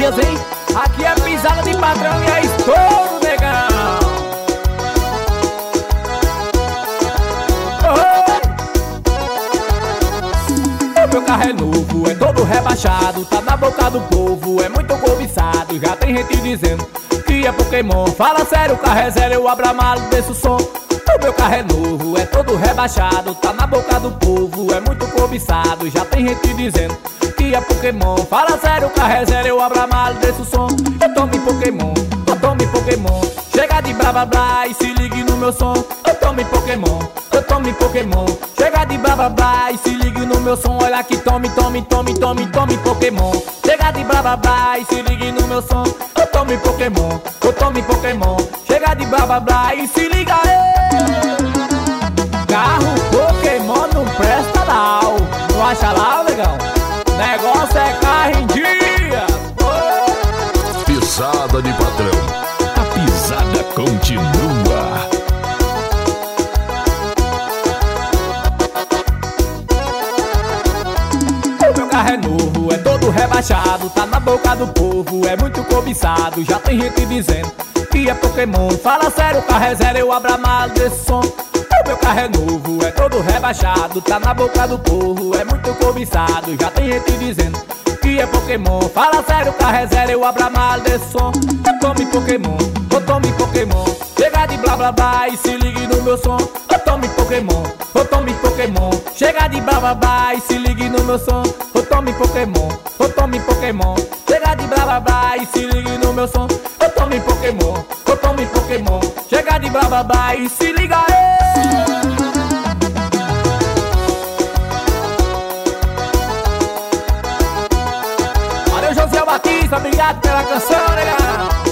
dias, hein? Aqui é pisada de patrão e é estouro, negão. O meu carro é novo, é todo rebaixado, tá na boca do povo, é muito cobiçado. Já tem gente dizendo que é Pokémon. Fala sério, o carro é zero, eu abro a mala e desço o som. O meu carro é novo, é todo rebaixado, tá na boca do povo, é muito cobiçado. Já tem gente dizendo que é Pokémon. Fala sério, o carro é zero, eu abro a mala e desço o som. Eu tomo em Pokémon, eu tomo em Pokémon. Chega de blá blá blá e se ligue no meu som. Eu tomo em Pokémon, eu tomo em Pokémon. Chega de blá blá blá e se ligue no meu som. Olha que tome, tome, tome, tome, tome Pokémon. Chega de blá blá blá e se ligue no meu som. Eu tomo em Pokémon, eu tomo em Pokémon. Chega de blá blá blá e se liga aí. Carro Pokémon não presta não. Não acha lá, negão? Negócio é carro em dia. Pisada de patrão, a pisada continua. O meu carro é novo, é todo rebaixado, tá na boca do povo, é muito cobiçado. Já tem gente dizendo que é Pokémon. Fala sério, o carro é zero, eu abro a mala desse som. O meu carro é novo, é todo rebaixado, tá na boca do povo, é muito cobiçado. Já tem gente dizendo que é Pokémon. Fala sério, o carro é zero, eu abro a mala desse som. Eu tomo em Pokémon, eu tomo em Pokémon. Chega de blá blá blá e se ligue no meu som. Eu tomo em Pokémon, eu tomo em Pokémon. Chega de blá blá blá e se ligue no meu som. Eu tomo em Pokémon, eu tomo em Pokémon. Chega de blá blá blá e se ligue no meu som. Eu tomo em Pokémon, eu tomo em Pokémon. Chega de blá blá blá e se liga aí. Valeu, José Batista, obrigado pela canção, negão.